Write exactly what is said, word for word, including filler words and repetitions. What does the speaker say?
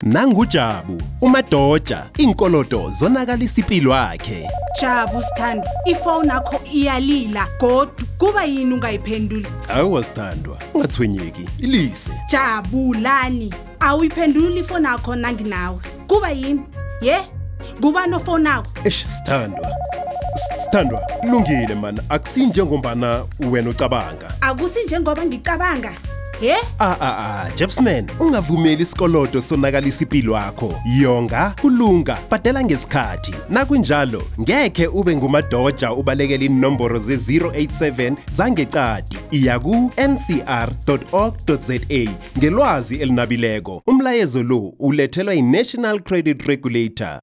Nangujabu, uMadoja, inkolodo zonakalisa impilo yakhe. Jabu Sithandwa, ifone yakho iyalila godu kuba yini ungayiphenduli? Awu Sithandwa, ungathwenyeki, ilise. Jabu lani, awuyiphenduli ifone yakho nanginawe. Kuba yini? Ye? Kuba no phone yakho? Eish Sithandwa. Sithandwa, kulungile man, akusinje ngombana wena ucabanga. Akusinje ngoba ngicabanga. He? Ah ah ah, Jepsman, ungavumeli isikolodo sonakalisa impilo yakho. Yonga, kulunga, bhadela ngesikhathi. Nakunjalo, ngeke ube nguMadoja ubalekela inomboro ze zero eight seven zangecadi. Iya ku n c r dot org dot za ngelwazi elinabileko. Umlayezo lo ulethelwa yi-National Credit Regulator.